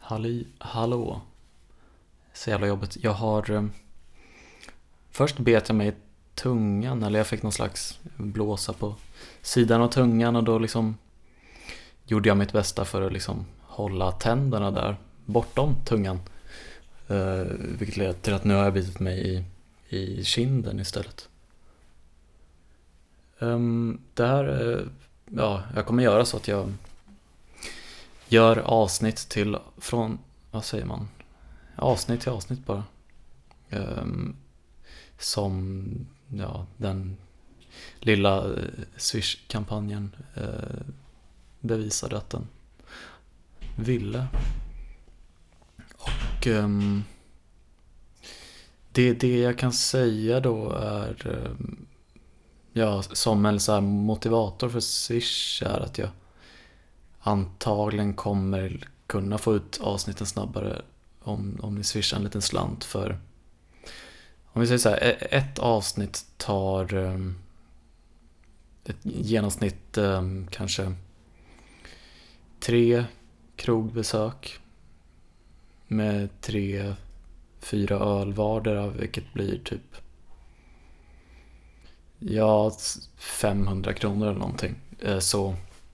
Hallå. Så jävla jobbigt. Jag har... Först bet jag mig i tungan. Eller jag fick någon slags blåsa på sidan av tungan. Och då liksom gjorde jag mitt bästa för att liksom hålla tänderna där bortom tungan. Vilket leder till att nu har jag bitit mig i kinden istället. Det här... Ja, jag kommer göra så att jag gör avsnitt från, vad säger man? Avsnitt till avsnitt bara. Som den lilla Swish-kampanjen bevisade att den ville. Och det jag kan säga då är som en så här motivator för Swish är att jag antagligen kommer kunna få ut avsnitten snabbare om ni swishar en liten slant. För om vi säger så här, ett avsnitt tar ett genomsnitt kanske 3 krogbesök med 3-4 öl vardera, vilket blir typ 500 kronor eller någonting. Så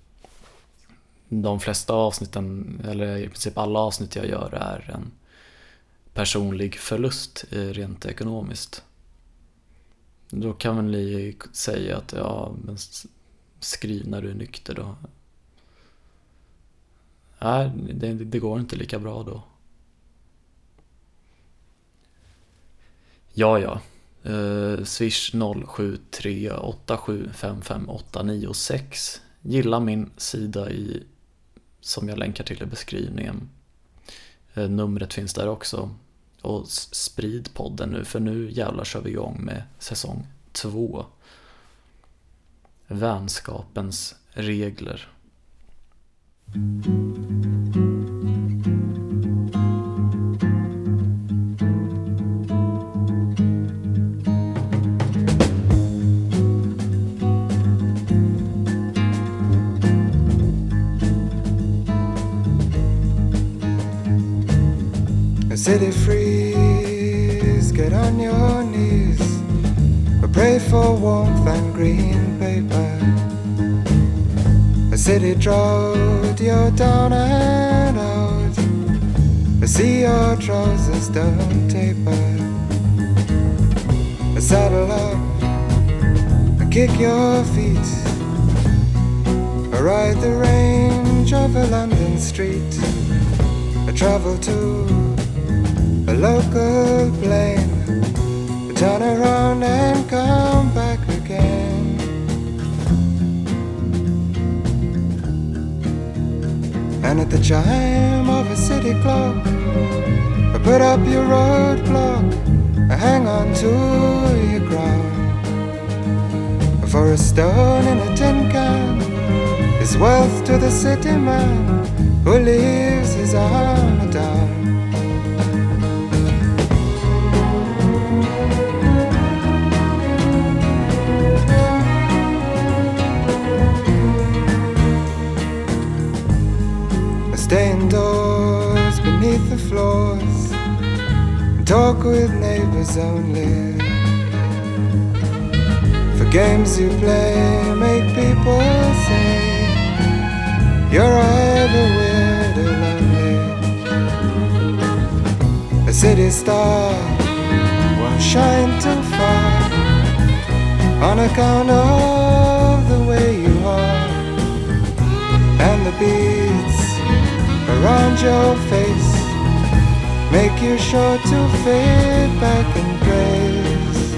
de flesta avsnitten, eller i princip alla avsnitt jag gör, är en personlig förlust rent ekonomiskt. Då kan väl ni säga att men skriv när du är nykter då. Nej, det går inte lika bra då. Swish 0738755896. Gilla min sida som jag länkar till i beskrivningen. Numret finns där också. Och sprid podden nu, för nu jävlar kör vi igång med säsong 2. Vänskapens regler. City freeze, get on your knees, pray for warmth and green paper. A city drought, you're down and out, I see your trousers don't taper. Saddle up and kick your feet, ride the range of a London street, travel to a local plane, turn around and come back again. And at the chime of a city clock, put up your roadblock, hang on to your crown. For a stone in a tin can is wealth to the city man who leaves his armor down. Stay indoors beneath the floors, talk with neighbors only. For games you play make people say you're either weird or lonely. A city star won't shine too far on account of the way you are, and the beats around your face make you sure to fade back in grace.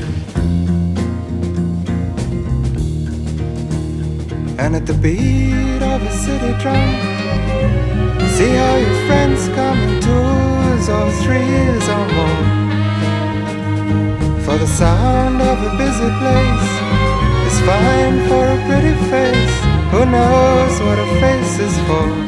And at the beat of a city drum, see how your friends come in 2s or 3s or more. For the sound of a busy place is fine for a pretty face. Who knows what a face is for?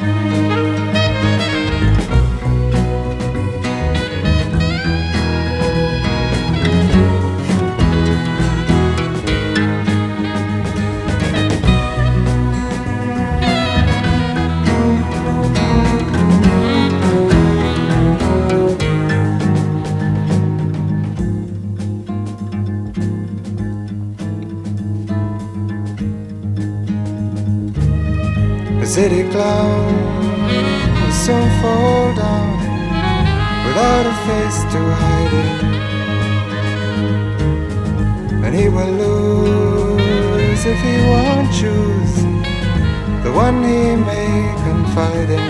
city clown will soon fall down without a face to hide it, and he will lose if he won't choose the one he may confide in.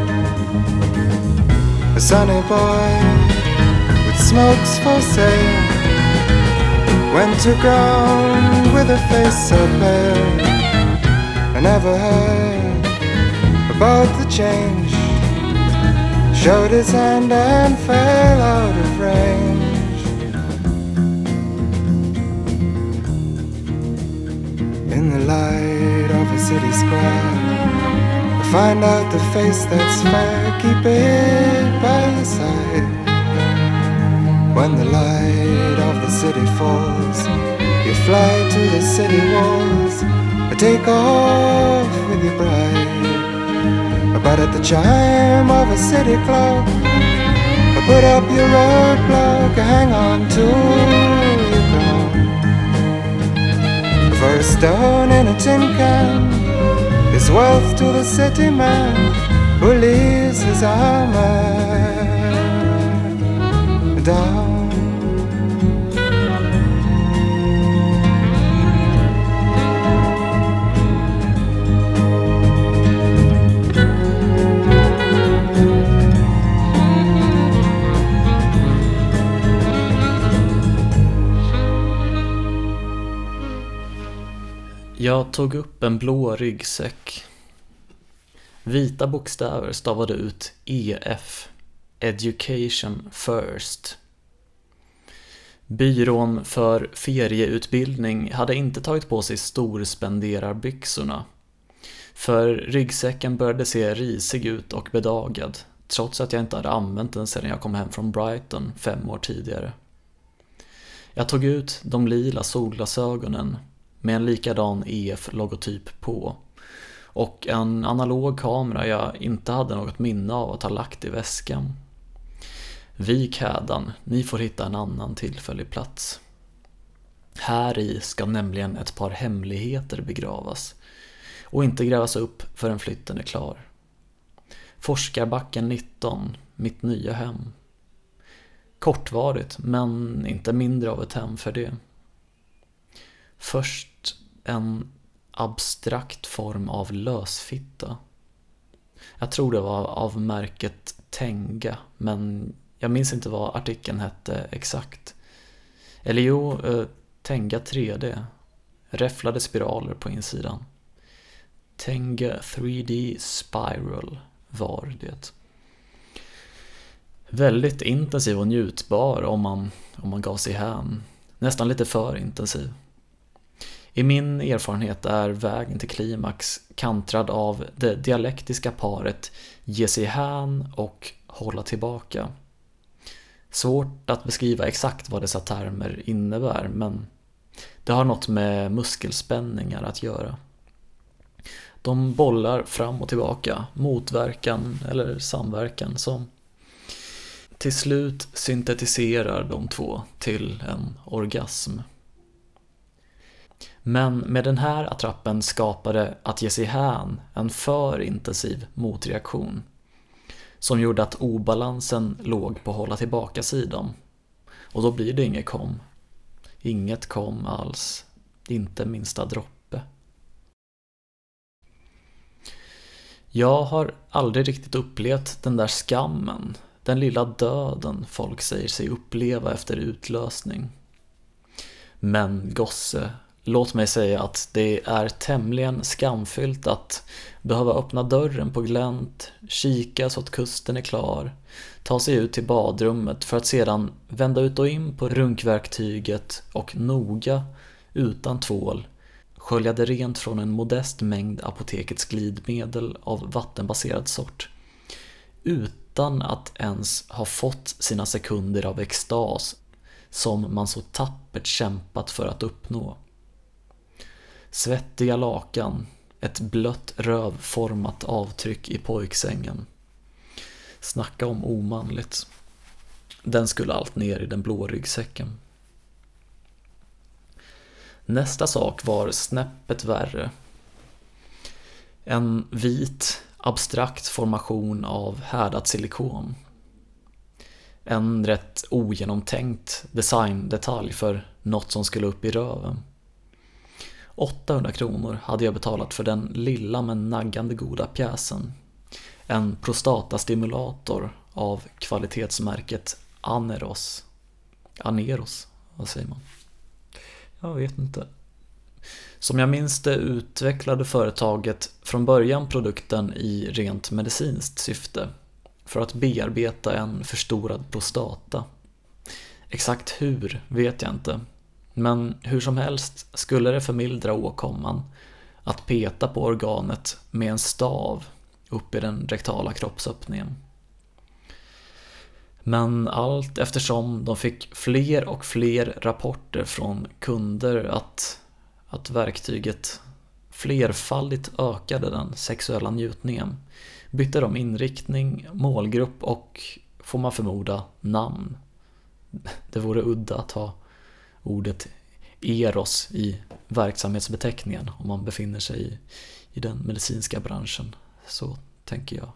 A sunny boy with smokes for sale went to ground with a face so pale. I never heard about the change, showed his hand and fell out of range. In the light of a city square, I find out the face that's fair, keep it by your side. When the light of the city falls, you fly to the city walls, or take off with your bride. But at the chime of a city clock, put up your roadblock, hang on to your crown. For a stone in a tin can is wealth to the city man who leaves his armor down. Jag tog upp en blå ryggsäck. Vita bokstäver stavade ut EF, Education First. Byrån för ferieutbildning hade inte tagit på sig storspenderarbyxorna. För ryggsäcken började se risig ut och bedagad, trots att jag inte hade använt den sedan jag kom hem från Brighton 5 år tidigare. Jag tog ut de lila solglasögonen med en likadan EF-logotyp på och en analog kamera jag inte hade något minne av att ha lagt i väskan. Vik hädan, ni får hitta en annan tillfällig plats. Här i ska nämligen ett par hemligheter begravas och inte grävas upp förrän flytten är klar. Forskarbacken 19, mitt nya hem. Kortvarigt, men inte mindre av ett hem för det. Först en abstrakt form av lösfitta. Jag tror det var av märket Tenga, men jag minns inte vad artikeln hette exakt. Eller jo, Tenga 3D. Räfflade spiraler på insidan. Tenga 3D Spiral var det. Väldigt intensiv och njutbar om man gav sig hän. Nästan lite för intensiv. I min erfarenhet är vägen till klimax kantrad av det dialektiska paret ge sig hän och hålla tillbaka. Svårt att beskriva exakt vad dessa termer innebär, men det har något med muskelspänningar att göra. De bollar fram och tillbaka, motverkan eller samverkan som till slut syntetiserar de två till en orgasm. Men med den här attrappen skapade att ge sig hän en för intensiv motreaktion som gjorde att obalansen låg på hålla tillbaka sidan. Och då blir det inget kom. Inget kom alls. Inte minsta droppe. Jag har aldrig riktigt upplevt den där skammen, den lilla döden folk säger sig uppleva efter utlösning. Men gosse, låt mig säga att det är tämligen skamfyllt att behöva öppna dörren på glänt, kika så att kusten är klar, ta sig ut till badrummet för att sedan vända ut och in på runkverktyget och noga, utan tvål, skölja det rent från en modest mängd apotekets glidmedel av vattenbaserad sort, utan att ens ha fått sina sekunder av extas som man så tappert kämpat för att uppnå. Svettiga lakan, ett blött rövformat avtryck i pojksängen. Snacka om omanligt. Den skulle allt ner i den blå ryggsäcken. Nästa sak var snäppet värre. En vit, abstrakt formation av härdat silikon. En rätt ogenomtänkt designdetalj för något som skulle upp i röven. 800 kronor hade jag betalat för den lilla men naggande goda pjäsen. En prostatastimulator av kvalitetsmärket Aneros. Aneros, vad säger man? Jag vet inte. Som jag minns det utvecklade företaget från början produkten i rent medicinskt syfte för att bearbeta en förstorad prostata. Exakt hur vet jag inte, men hur som helst skulle det förmildra åkomman att peta på organet med en stav upp i den rektala kroppsöppningen. Men allt eftersom de fick fler och fler rapporter från kunder att verktyget flerfaldigt ökade den sexuella njutningen, bytte de inriktning, målgrupp och, får man förmoda, namn. Det vore udda att ha ordet eros i verksamhetsbeteckningen om man befinner sig i den medicinska branschen. Så tänker jag.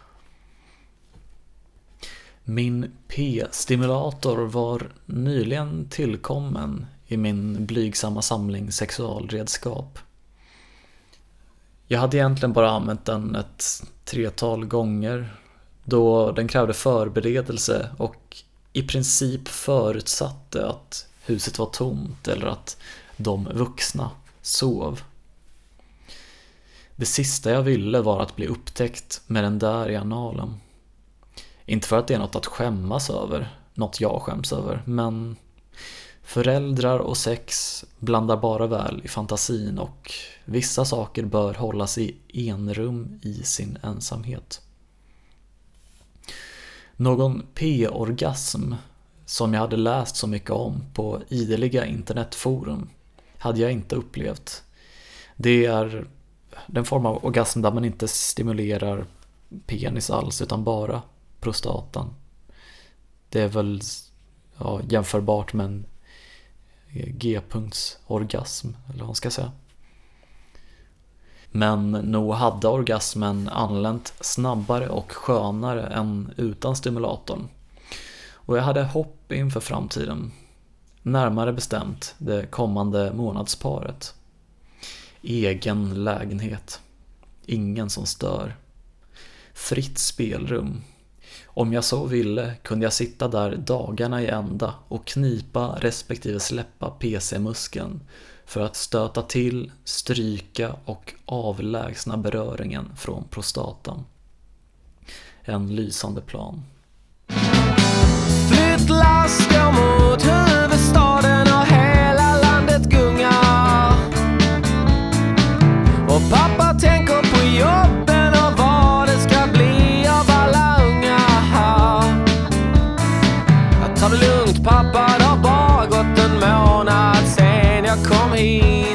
Min P-stimulator var nyligen tillkommen i min blygsamma samling sexualredskap. Jag hade egentligen bara använt den ett 3-tal gånger då den krävde förberedelse och i princip förutsatte att huset var tomt eller att de vuxna sov. Det sista jag ville var att bli upptäckt med den där i analen. Inte för att det är något att skämmas över, något jag skäms över, men föräldrar och sex blandar bara väl i fantasin och vissa saker bör hållas i enrum i sin ensamhet. Någon P-orgasm som jag hade läst så mycket om på ideliga internetforum hade jag inte upplevt. Det är den form av orgasm där man inte stimulerar penis alls utan bara prostatan. Det är väl jämförbart med en G-punktsorgasm eller vad man ska säga. Men nog hade orgasmen anlänt snabbare och skönare än utan stimulatorn. Och jag hade hopp inför framtiden. Närmare bestämt det kommande månadsparet. Egen lägenhet. Ingen som stör. Fritt spelrum. Om jag så ville kunde jag sitta där dagarna i ända och knipa respektive släppa PC-muskeln för att stöta till, stryka och avlägsna beröringen från prostatan. En lysande plan. Flyttlass går mot huvudstaden och hela landet gungar. Och pappa tänker på jobben och vad det ska bli av alla unga. Jag tar det lugnt pappa, det har bara gått en månad sen jag kom hit.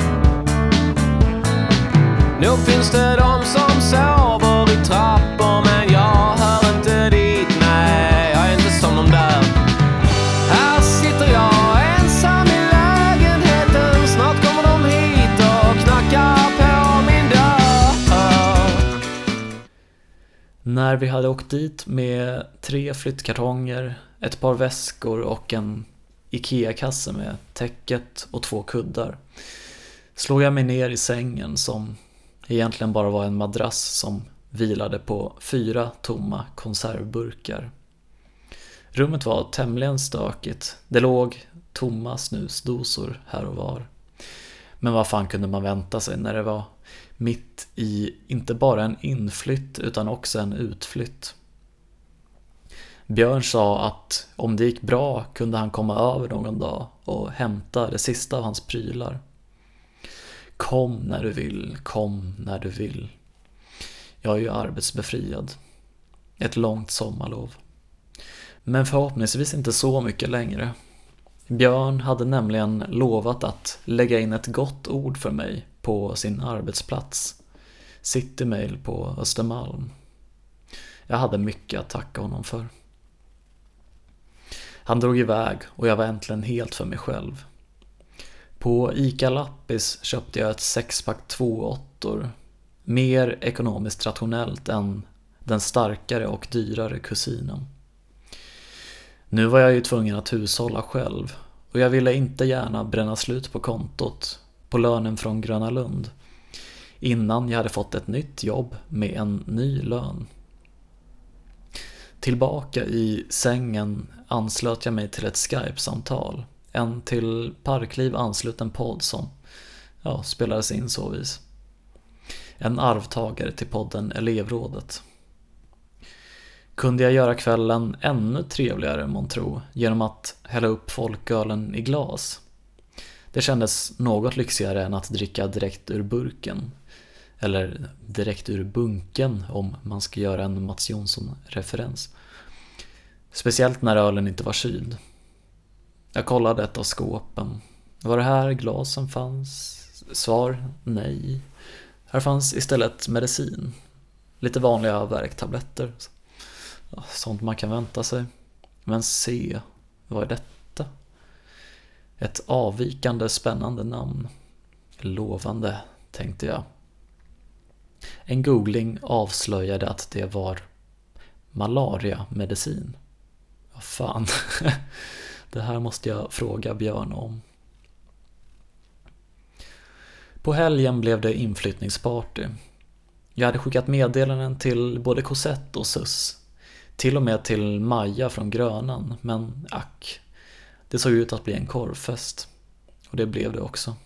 Nu finns det de som sover i trappor men jag hör inte dit, nej jag är inte som de där. Här sitter jag ensam i lägenheten, snart kommer de hit och knackar på min dörr. När vi hade åkt dit med 3 flyttkartonger, ett par väskor och en Ikea-kasse med täcket och 2 kuddar slog jag mig ner i sängen som egentligen bara var en madrass som vilade på 4 tomma konservburkar. Rummet var tämligen stökigt. Det låg tomma snusdosor här och var. Men vad fan kunde man vänta sig när det var mitt i inte bara en inflytt utan också en utflytt. Björn sa att om det gick bra kunde han komma över någon dag och hämta det sista av hans prylar. Kom när du vill, kom när du vill. Jag är ju arbetsbefriad. Ett långt sommarlov. Men förhoppningsvis inte så mycket längre. Björn hade nämligen lovat att lägga in ett gott ord för mig på sin arbetsplats. Citymail på Östermalm. Jag hade mycket att tacka honom för. Han drog iväg och jag var äntligen helt för mig själv. På Ica Lappis köpte jag ett 6-pack 2-8. mer ekonomiskt rationellt än den starkare och dyrare kusinen. Nu var jag ju tvungen att hushålla själv och jag ville inte gärna bränna slut på kontot på lönen från Gröna Lund innan jag hade fått ett nytt jobb med en ny lön. Tillbaka i sängen anslöt jag mig till ett Skype-samtal, en till Parkliv ansluten podd som spelades in så vis. En arvtagare till podden Elevrådet. Kunde jag göra kvällen ännu trevligare, månntro, genom att hälla upp folkölen i glas? Det kändes något lyxigare än att dricka direkt ur burken. Eller direkt ur bunken om man ska göra en Mats Jonsson-referens. Speciellt när ölen inte var kyld. Jag kollade ett av skåpen. Var det här glasen fanns? Svar, nej. Här fanns istället medicin. Lite vanliga värktabletter. Sånt man kan vänta sig. Men se, vad är detta? Ett avvikande spännande namn. Lovande, tänkte jag. En googling avslöjade att det var malaria-medicin. Vad fan, det här måste jag fråga Björn om. På helgen blev det inflyttningsparty. Jag hade skickat meddelanden till både Cosette och Sus. Till och med till Maja från Grönan, men ack. Det såg ut att bli en korvfest. Och det blev det också.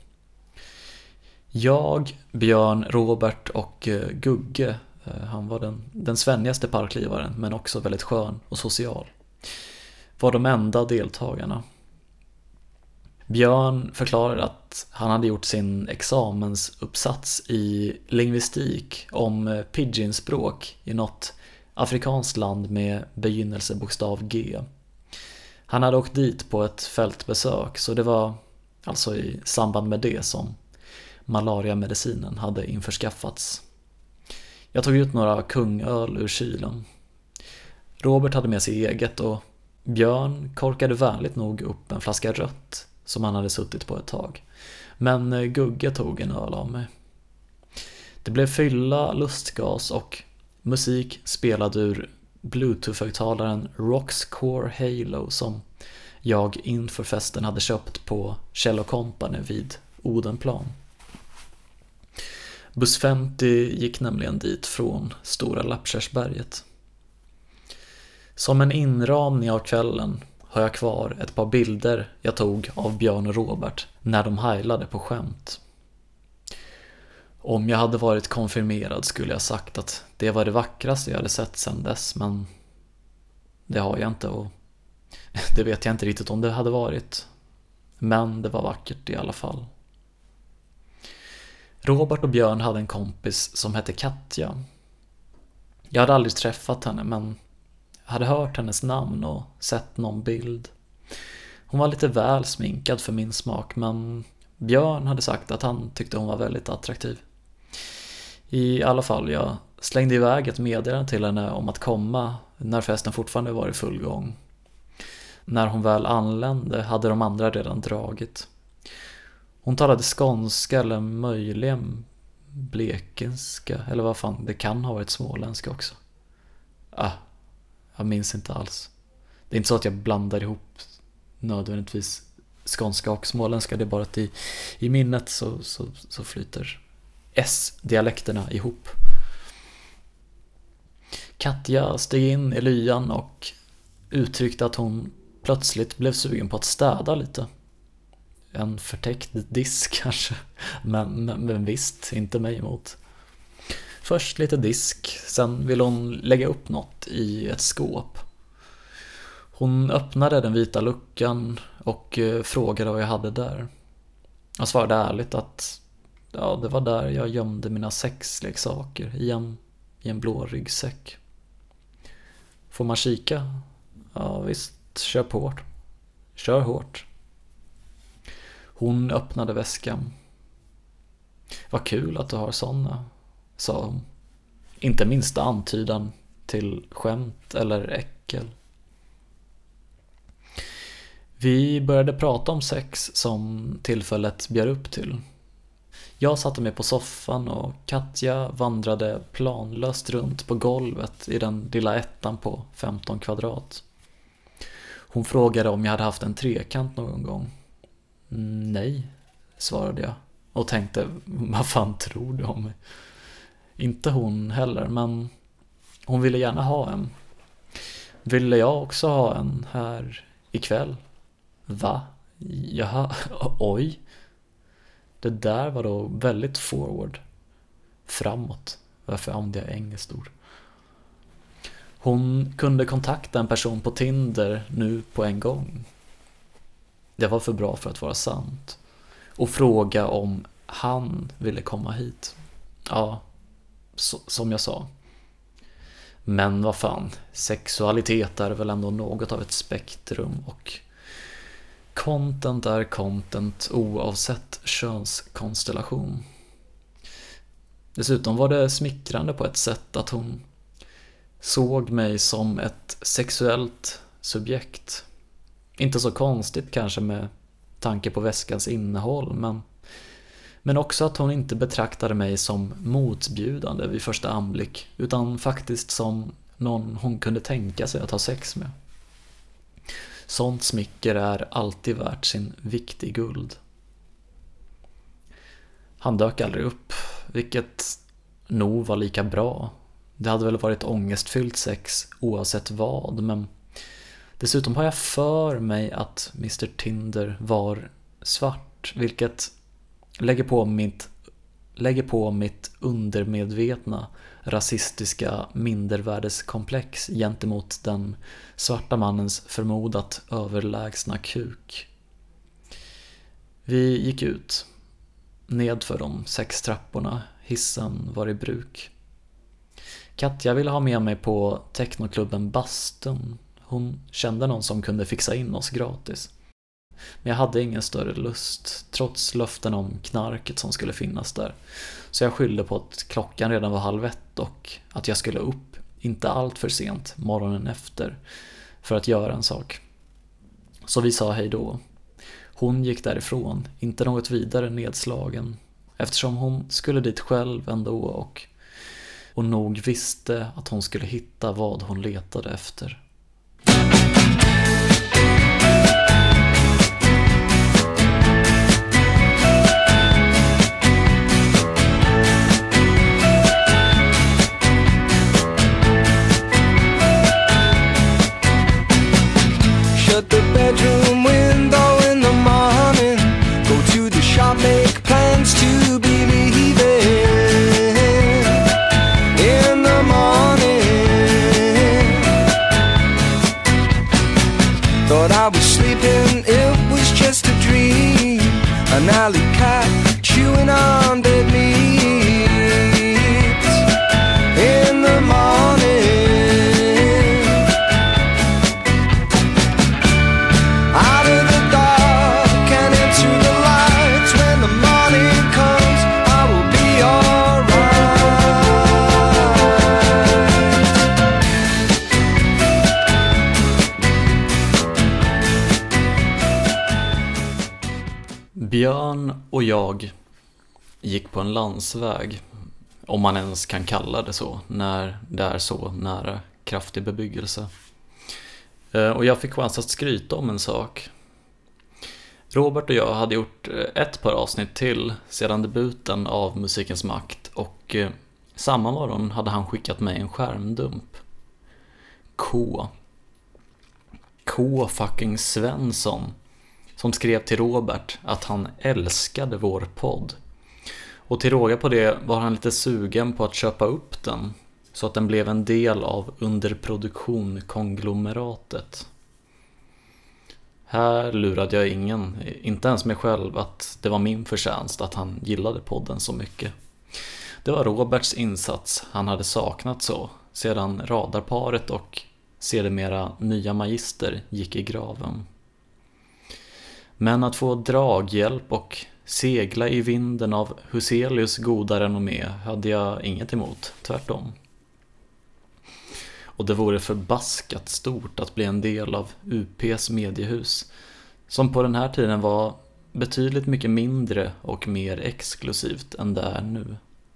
Jag, Björn, Robert och Gugge, han var den svennigaste parklivaren men också väldigt skön och social, var de enda deltagarna. Björn förklarade att han hade gjort sin examensuppsats i lingvistik om pidginspråk i något afrikanskt land med begynnelsebokstav G. Han hade åkt dit på ett fältbesök, så det var alltså i samband med det som malariamedicinen hade införskaffats. Jag tog ut några kungöl ur kylen. Robert hade med sig eget och Björn korkade vänligt nog upp en flaska rött som han hade suttit på ett tag. Men Gugge tog en öl av mig. Det blev fylla, lustgas och musik spelad ur Bluetooth-högtalaren Roxcore Halo som jag inför festen hade köpt på Kjell & Company vid Odenplan. Buss 50 gick nämligen dit från Stora Lappkärrsberget. Som en inramning av kvällen har jag kvar ett par bilder jag tog av Björn och Robert när de heilade på skämt. Om jag hade varit konfirmerad skulle jag sagt att det var det vackraste jag hade sett sedan dess, men det har jag inte och det vet jag inte riktigt om det hade varit. Men det var vackert i alla fall. Robert och Björn hade en kompis som hette Katja. Jag hade aldrig träffat henne men hade hört hennes namn och sett någon bild. Hon var lite väl sminkad för min smak, men Björn hade sagt att han tyckte hon var väldigt attraktiv. I alla fall, jag slängde iväg ett meddelande till henne om att komma när festen fortfarande var i full gång. När hon väl anlände hade de andra redan dragit. Hon talade skånska eller möjligen blekinska, eller vad fan, det kan ha varit småländska också. Jag minns inte alls. Det är inte så att jag blandar ihop nödvändigtvis skånska och småländska, det är bara att i minnet så flyter S-dialekterna ihop. Katja steg in i lyan och uttryckte att hon plötsligt blev sugen på att städa lite. En förtäckt disk kanske, men visst, inte mig emot. Först lite disk, sen ville hon lägga upp något i ett skåp. Hon öppnade den vita luckan och frågade vad jag hade där. Jag svarade ärligt att det var där jag gömde mina sexleksaker i en blå ryggsäck. Får man kika? Ja visst, kör hårt. Hon öppnade väskan. Vad kul att du har såna, sa hon. Inte minsta antydan till skämt eller äckel. Vi började prata om sex som tillfället bjöd upp till. Jag satte mig på soffan och Katja vandrade planlöst runt på golvet i den lilla ettan på 15 kvadrat. Hon frågade om jag hade haft en trekant någon gång. Nej, svarade jag och tänkte, vad fan tror du om mig? Inte hon heller, men hon ville gärna ha en. Ville jag också ha en här ikväll? Va? Jaha, oj. Det där var då väldigt forward. Framåt. Varför använde jag engelskt ord? Hon kunde kontakta en person på Tinder nu på en gång. Det var för bra för att vara sant. Och fråga om han ville komma hit. Ja, som jag sa. Men vad fan, sexualitet är väl ändå något av ett spektrum och content är content oavsett könskonstellation. Dessutom var det smickrande på ett sätt att hon såg mig som ett sexuellt subjekt. Inte så konstigt kanske med tanke på väskans innehåll, men också att hon inte betraktade mig som motbjudande vid första anblick, utan faktiskt som någon hon kunde tänka sig att ha sex med. Sånt smicker är alltid värt sin vikt i guld. Han dök aldrig upp, vilket nog var lika bra. Det hade väl varit ångestfyllt sex oavsett vad, men dessutom har jag för mig att Mr. Tinder var svart, vilket lägger på mitt undermedvetna rasistiska mindervärdeskomplex gentemot den svarta mannens förmodat överlägsna kuk. Vi gick ut. Nedför de 6 trapporna. Hissen var i bruk. Katja ville ha med mig på technoklubben Bastun. Hon kände någon som kunde fixa in oss gratis. Men jag hade ingen större lust, trots löften om knarket som skulle finnas där. Så jag skyllde på att klockan redan var 12:30 och att jag skulle upp, inte allt för sent, morgonen efter, för att göra en sak. Så vi sa hej då. Hon gick därifrån, inte något vidare nedslagen, eftersom hon skulle dit själv ändå och nog visste att hon skulle hitta vad hon letade efter. Shut the bedroom window in the morning. Go to the shop, make plans to be leaving in the morning. Thought I was sleeping, it was just a dream. An alley cat chewing on dead meat in the morning. Björn och jag gick på en landsväg, om man ens kan kalla det så, när det är så nära kraftig bebyggelse. Och jag fick chans att skryta om en sak. Robert och jag hade gjort ett par avsnitt till sedan debuten av Musikens makt, och samma morgon hade han skickat mig en skärmdump. K fucking Svensson, som skrev till Robert att han älskade vår podd. Och till råga på det var han lite sugen på att köpa upp den, så att den blev en del av underproduktion-konglomeratet. Här lurade jag ingen, inte ens mig själv, att det var min förtjänst att han gillade podden så mycket. Det var Roberts insats han hade saknat så, sedan radarparet och sedermera nya magister gick i graven. Men att få draghjälp och segla i vinden av Huselius goda renommé hade jag inget emot, tvärtom. Och det vore förbaskat stort att bli en del av UPs mediehus, som på den här tiden var betydligt mycket mindre och mer exklusivt än det är nu.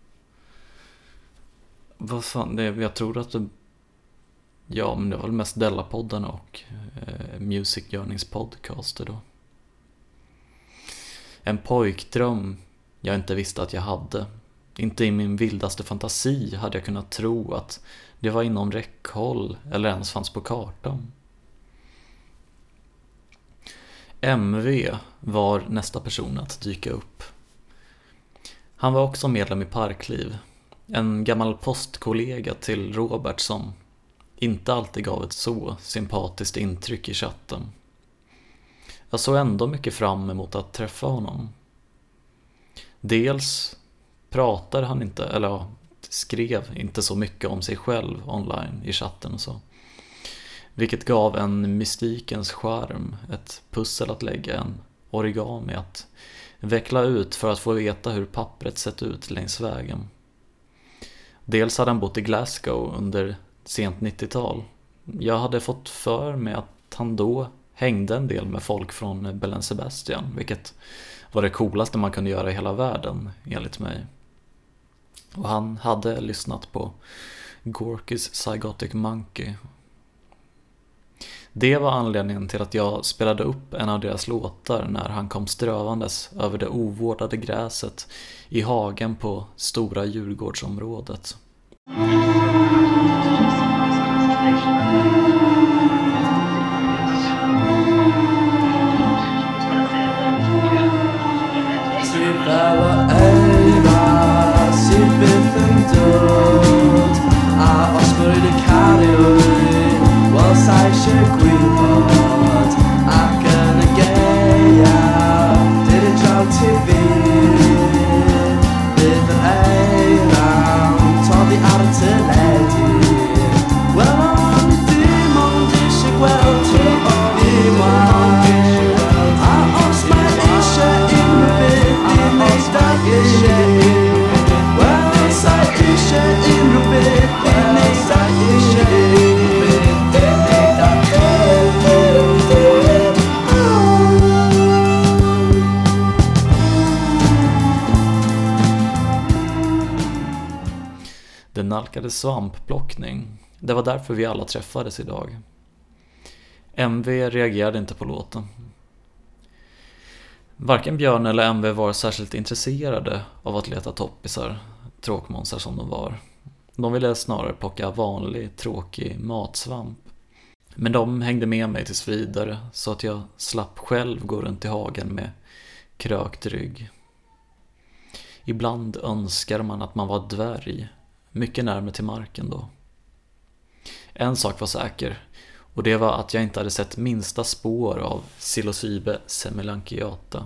Vad fan, jag tror att det... Ja, men det var väl mest Della-podden och Music Journeys podcaster då. En pojkdröm jag inte visste att jag hade. Inte i min vildaste fantasi hade jag kunnat tro att det var inom räckhåll eller ens fanns på kartan. MV var nästa person att dyka upp. Han var också medlem i Parkliv. En gammal postkollega till Robert som inte alltid gav ett så sympatiskt intryck i chatten. Jag såg ändå mycket fram emot att träffa honom. Dels pratar han inte, eller ja, skrev inte så mycket om sig själv online i chatten och så. Vilket gav en mystikens charm, ett pussel att lägga, en origami att veckla ut för att få veta hur pappret sett ut längs vägen. Dels hade han bott i Glasgow under sent 90-tal. Jag hade fått för mig att han då hängde en del med folk från Belen Sebastian, vilket var det coolaste man kunde göra i hela världen, enligt mig. Och han hade lyssnat på Gorky's Zygotic Monkey. Det var anledningen till att jag spelade upp en av deras låtar när han kom strövandes över det ovårdade gräset i hagen på Stora Djurgårdsområdet. Det nalkades svampplockning. Det var därför vi alla träffades idag. MV reagerade inte på låten. Varken Björn eller MV var särskilt intresserade av att leta toppisar, tråkmånsar som de var. De ville snarare plocka vanlig, tråkig matsvamp. Men de hängde med mig tills vidare så att jag slapp själv gå runt i hagen med krökt rygg. Ibland önskar man att man var dvärg, mycket närmare till marken då. En sak var säker, och det var att jag inte hade sett minsta spår av psilocybe semilanceata.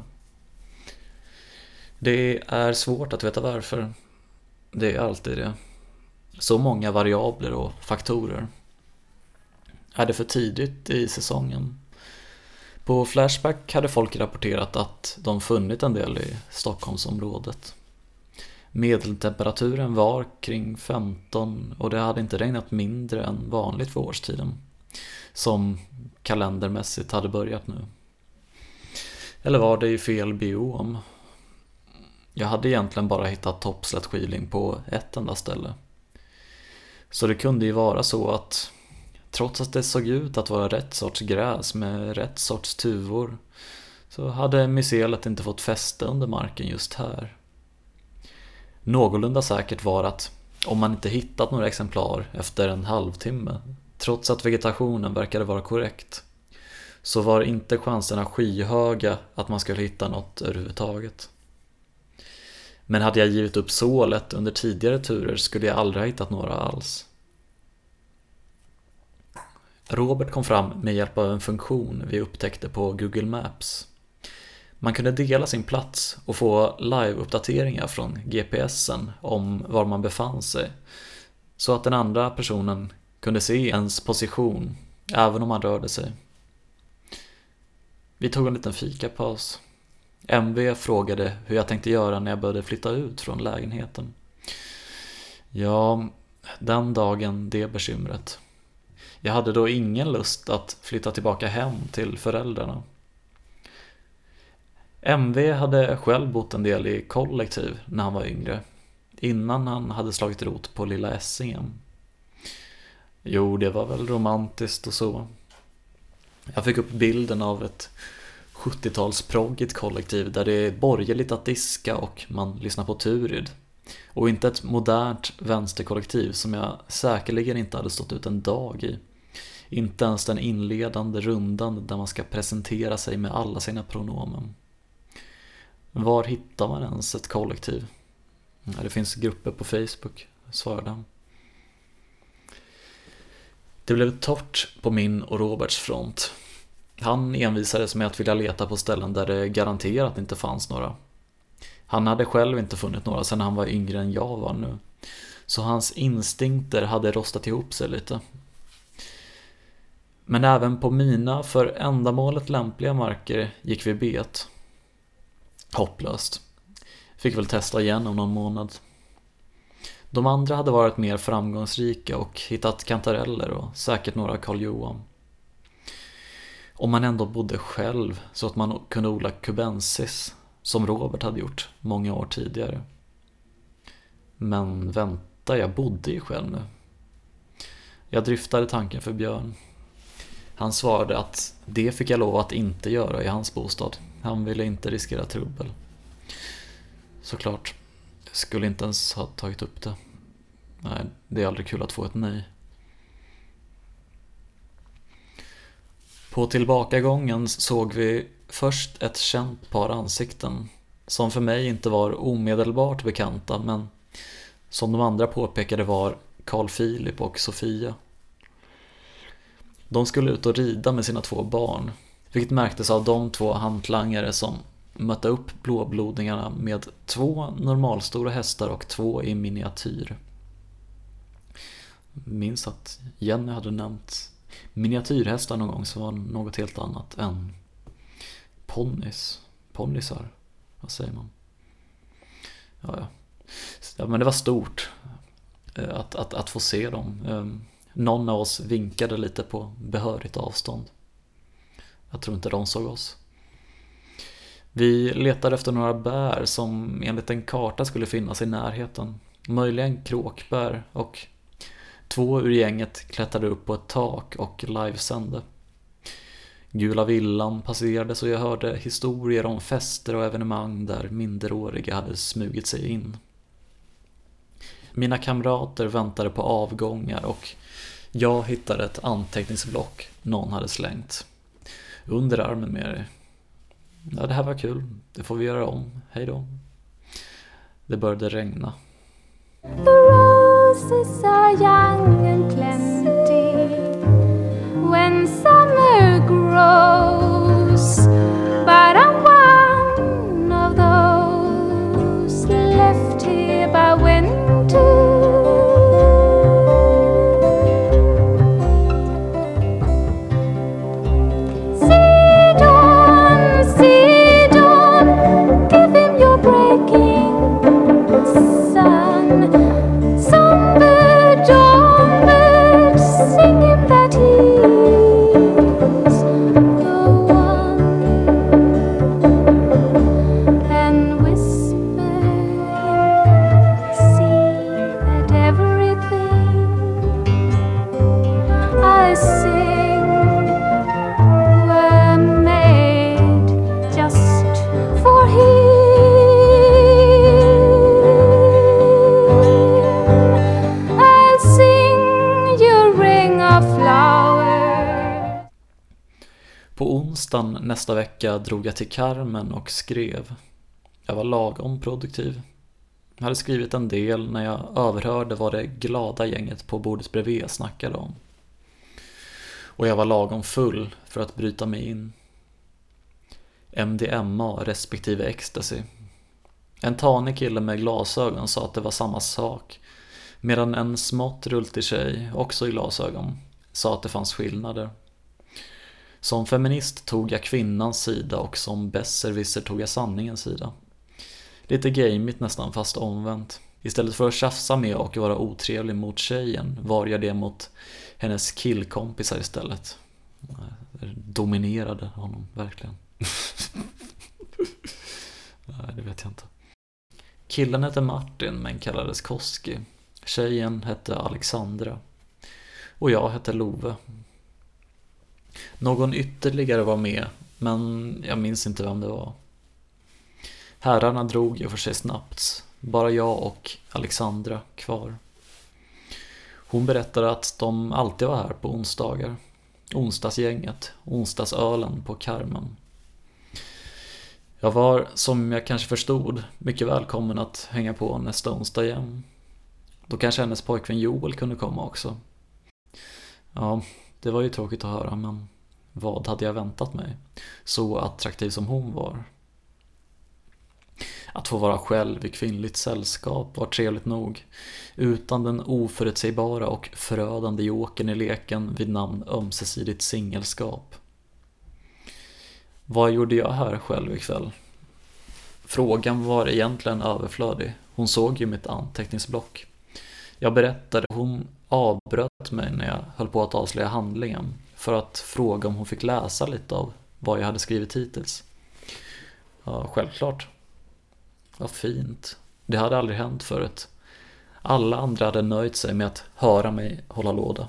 Det är svårt att veta varför. Det är alltid det. Så många variabler och faktorer. Är det för tidigt i säsongen? På Flashback hade folk rapporterat att de funnit en del i Stockholmsområdet. Medeltemperaturen var kring 15 och det hade inte regnat mindre än vanligt för årstiden, som kalendermässigt hade börjat nu. Eller var det i fel biom? Jag hade egentligen bara hittat toppslättskilling på ett enda ställe. Så det kunde ju vara så att trots att det såg ut att vara rätt sorts gräs med rätt sorts tuvor, så hade mycelet inte fått fäste under marken just här. Någorlunda säkert var att om man inte hittat några exemplar efter en halvtimme, trots att vegetationen verkade vara korrekt, så var inte chanserna skyhöga att man skulle hitta något överhuvudtaget. Men hade jag givit upp så lätt under tidigare turer skulle jag aldrig ha hittat några alls. Robert kom fram med hjälp av en funktion vi upptäckte på Google Maps. Man kunde dela sin plats och få live-uppdateringar från GPSen om var man befann sig, så att den andra personen kunde se ens position även om man rörde sig. Vi tog en liten fikapaus. MV frågade hur jag tänkte göra när jag började flytta ut från lägenheten. Ja, den dagen det bekymret. Jag hade då ingen lust att flytta tillbaka hem till föräldrarna. MV hade själv bott en del i kollektiv när han var yngre, innan han hade slagit rot på Lilla Essingen. Jo, det var väl romantiskt och så. Jag fick upp bilden av ett 70-talsproggigt kollektiv där det är borgerligt att diska och man lyssnar på Turid. Och inte ett modernt vänsterkollektiv som jag säkerligen inte hade stått ut en dag i. Inte ens den inledande rundan där man ska presentera sig med alla sina pronomen. Var hittar man ens ett kollektiv? Ja, det finns grupper på Facebook, svarade han. Det blev torrt på min och Roberts front. Han envisades med att vilja leta på ställen där det garanterat inte fanns några. Han hade själv inte funnit några sedan han var yngre än jag var nu. Så hans instinkter hade rostat ihop sig lite. Men även på mina för ändamålet lämpliga marker gick vi bet. Hopplöst. Fick väl testa igen om någon månad. De andra hade varit mer framgångsrika och hittat kantareller och säkert några Karl Johan. Om man ändå bodde själv så att man kunde odla cubensis, som Robert hade gjort många år tidigare. Men vänta, jag bodde ju själv nu. Jag dryftade tanken för Björn. Han svarade att det fick jag lov att inte göra i hans bostad. Han ville inte riskera trubbel. Såklart, jag skulle inte ens ha tagit upp det. Nej, det är aldrig kul att få ett nej. På tillbakagången såg vi först ett känt par ansikten som för mig inte var omedelbart bekanta, men som de andra påpekade var Carl Philip och Sofia. De skulle ut och rida med sina 2 barn, vilket märktes av de 2 hantlangare som mötte upp blåblodningarna med 2 normalstora hästar och 2 i miniatyr. Minns att Jenny hade nämnt miniatyrhästar någon gång, som var något helt annat än ponnysar. Vad säger man? Ja, men det var stort att få se dem. Någon av oss vinkade lite på behörigt avstånd. Jag tror inte de såg oss. Vi letade efter några bär som enligt en karta skulle finnas i närheten. Möjligen kråkbär, och 2 ur gänget klättrade upp på ett tak och livesände. Gula villan passerade så jag hörde historier om fester och evenemang där minderåriga hade smugit sig in. Mina kamrater väntade på avgångar och jag hittade ett anteckningsblock någon hade slängt. Under armen med det. Ja, det här var kul. Det får vi göra om. Hej då. Det började regna. The roses are young and plenty when summer grows, but I'm one of those left here by winter. Sidon, give him your breaking sun. Songbird, songbird, sing him that he's the one, and whisper him see that everything I sing were made just for him. I'll sing you ring of flowers. På onsdagen nästa vecka drog jag till Carmen och skrev. Jag var lagom produktiv. Jag hade skrivit en del när jag överhörde vad det glada gänget på bordet bredvid snackade om. Och jag var lagom full för att bryta mig in. MDMA respektive ecstasy. En tanig kille med glasögon sa att det var samma sak, medan en smått rultig tjej, också i glasögon, sa att det fanns skillnader. Som feminist tog jag kvinnans sida och som besserwisser tog jag sanningens sida. Lite gameigt nästan, fast omvänt. Istället för att tjafsa med och vara otrevlig mot tjejen var jag det mot hennes killkompisar istället. Jag dominerade honom verkligen. Nej, det vet jag inte. Killen hette Martin men kallades Koski. Tjejen hette Alexandra. Och jag hette Love. Någon ytterligare var med, men jag minns inte vem det var. Herrarna drog ju för sig snabbt. Bara jag och Alexandra kvar. Hon berättade att de alltid var här på onsdagar. Onsdagsgänget, onsdagsölen på Carmen. Jag var, som jag kanske förstod, mycket välkommen att hänga på nästa onsdag igen. Då kanske hennes pojkvän Joel kunde komma också. Ja, det var ju tråkigt att höra, men vad hade jag väntat mig? Så attraktiv som hon var. Att få vara själv i kvinnligt sällskap var trevligt nog, utan den oförutsägbara och förödande jokern i leken vid namn ömsesidigt singelskap. Vad gjorde jag här själv ikväll? Frågan var egentligen överflödig. Hon såg ju mitt anteckningsblock. Jag berättade, hon avbröt mig när jag höll på att avslöja handlingen för att fråga om hon fick läsa lite av vad jag hade skrivit hittills. Ja, självklart. Vad fint. Det hade aldrig hänt förut. Alla andra hade nöjt sig med att höra mig hålla låda.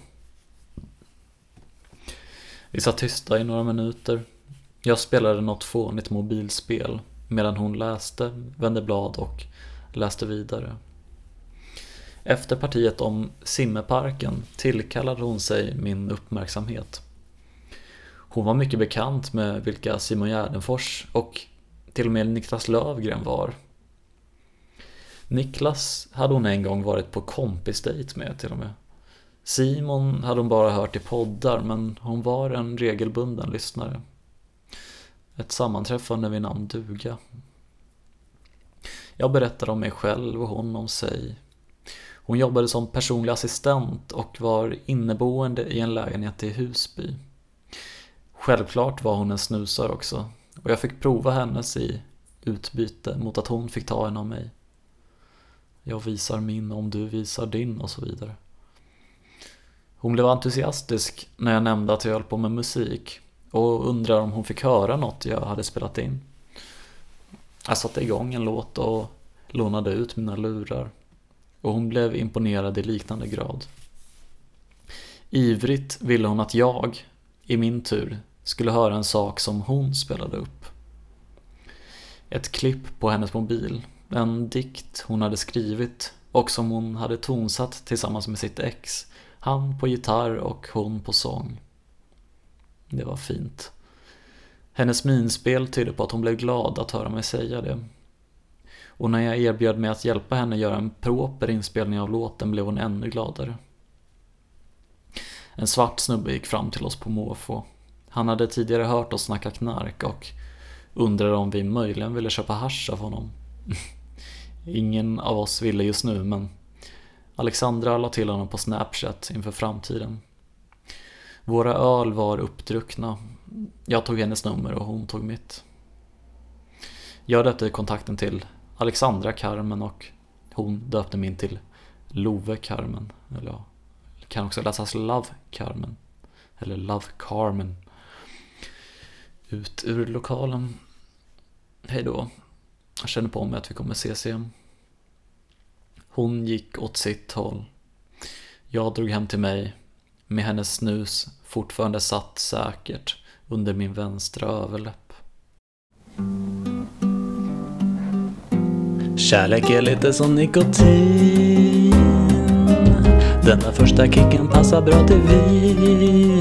Vi satt tysta i några minuter. Jag spelade något fånigt mobilspel medan hon läste, vände blad och läste vidare. Efter partiet om simmeparken tillkallade hon sig min uppmärksamhet. Hon var mycket bekant med vilka Simon Gärdenfors och till och med Niklas Lövgren var. Niklas hade hon en gång varit på kompisdejt med till och med. Simon hade hon bara hört i poddar, men hon var en regelbunden lyssnare. Ett sammanträffande vid namn duga. Jag berättade om mig själv och hon om sig. Hon jobbade som personlig assistent och var inneboende i en lägenhet i Husby. Självklart var hon en snusare också, och jag fick prova hennes i utbyte mot att hon fick ta en av mig. Jag visar min om du visar din och så vidare. Hon blev entusiastisk när jag nämnde att jag höll på med musik och undrade om hon fick höra något jag hade spelat in. Jag satte igång en låt och lånade ut mina lurar, och hon blev imponerad i liknande grad. Ivrigt ville hon att jag, i min tur, skulle höra en sak som hon spelade upp. Ett klipp på hennes mobil, en dikt hon hade skrivit och som hon hade tonsatt tillsammans med sitt ex, han på gitarr och hon på sång. Det var fint. Hennes minspel tydde på att hon blev glad att höra mig säga det. Och när jag erbjöd mig att hjälpa henne göra en proper inspelning av låten blev hon ännu gladare. En svart snubbe gick fram till oss på måfå. Han hade tidigare hört oss snacka knark och undrade om vi möjligen ville köpa hasch av honom. Ingen av oss ville just nu, men Alexandra la till honom på Snapchat inför framtiden. Våra öl var uppdruckna. Jag tog hennes nummer och hon tog mitt. Jag döpte kontakten till Alexandra Carmen och hon döpte min till Love Carmen. Eller ja, det kan också läsas Love Carmen. Eller Love Carmen. Ut ur lokalen. Hej då. Jag känner på mig att vi kommer ses igen. Hon gick åt sitt håll. Jag drog hem till mig med hennes snus fortfarande satt säkert under min vänstra överläpp. Kärlek är lite som nikotin. Den där första kicken passar bra till vin.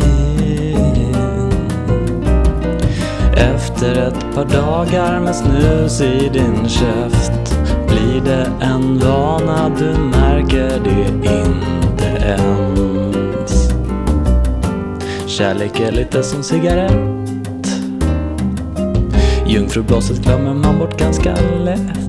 Efter ett par dagar med snus i din käft blir det en vana, du märker det inte ens. Kärlek är lite som cigarett. Jungfrublåset glömmer man bort ganska lätt.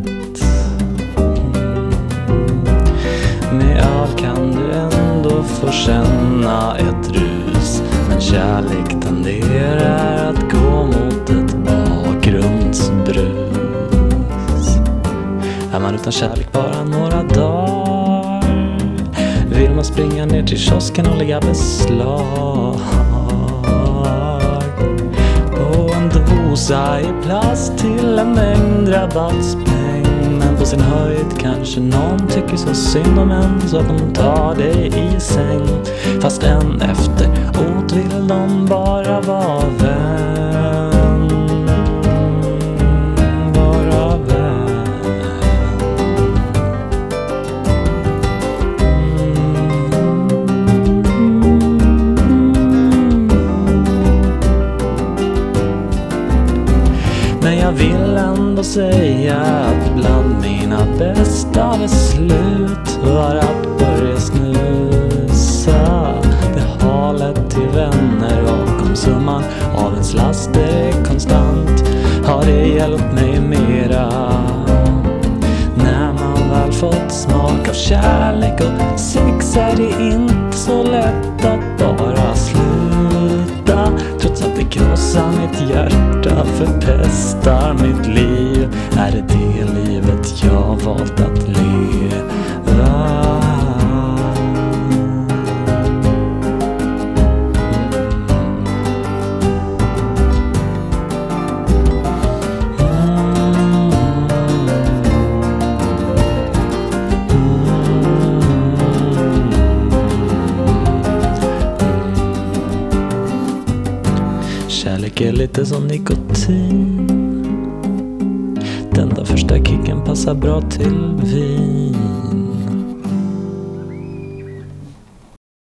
Med öl kan du ändå få känna ett rus, men kärlek tenderar att gå mot ett bakgrundsbrus. Är man utan kärlek bara några dagar vill man springa ner till kiosken och lägga beslag på en dos påsar i plast till en mängd rabattspeng. Men på sin höjd kanske någon tycker så synd om en så att de tar dig i säng. Fast en efteråt vill de bara vara vän. Vara vän. Men jag vill ändå säga att bland mina bästa beslut var att börja snusa. Det har lett till vänner och om summan av ens laster är konstant har det hjälpt mig mera. När man väl fått smak av kärlek och sex är det inte så lätt att bara sluta. Trots att det krossar mitt hjärta, förpestar mitt liv, är det livet jag valt att leva. Kärlek är lite som nikotin. Den där första kicken passar bra till vin.